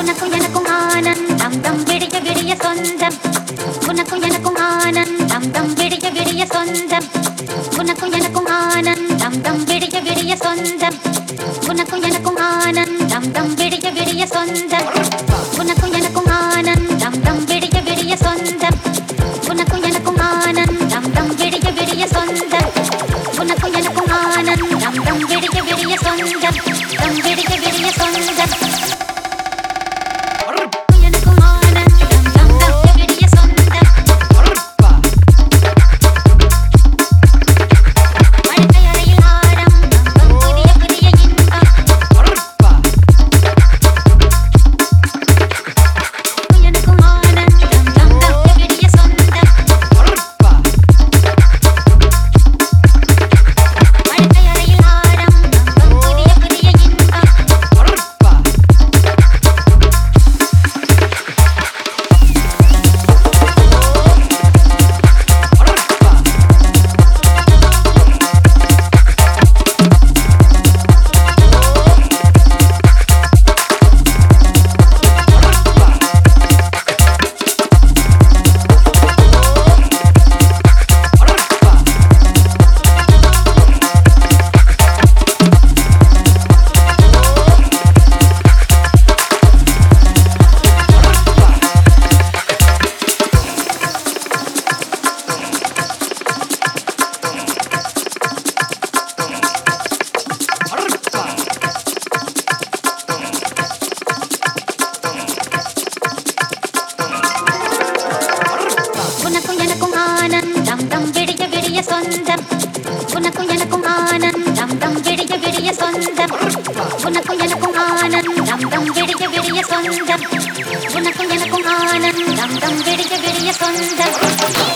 உனக்கும் எனக்கும் ஆனந்தம் தம் விடிய விடிய சொந்தம் உனக்கும் எனக்கும் ஆனந்தம் தம் விடிய விடிய சொந்தம் உனக்கும் எனக்கும் ஆனந்தம் தம் விடிய விடிய சொந்தம் உனக்கும் எனக்கும் ஆனந்தம் தம் விடிய விடிய சொந்தம் உனக்கும் எனக்கும் ஆனந்தம் தம் விடிய விடிய சொந்தம் உனக்கும் எனக்கும் ஆனந்தம் தம் விடிய விடிய சொந்தம் உனக்கும் எனக்கும் ஆனந்தம் தம் விடிய விடிய சொந்தம் தம் விடிய விடிய சொந்தம் உனக்கும் எனக்கும் ஆனந்தம் தம் விடிய விடிய சொந்தம் உனக்கும் எனக்கும் ஆனந்தம் தம் விடிய விடிய சொந்தம் உனக்கும் எனக்கும் ஆனந்தம் தம் விடிய விடிய சொந்தம்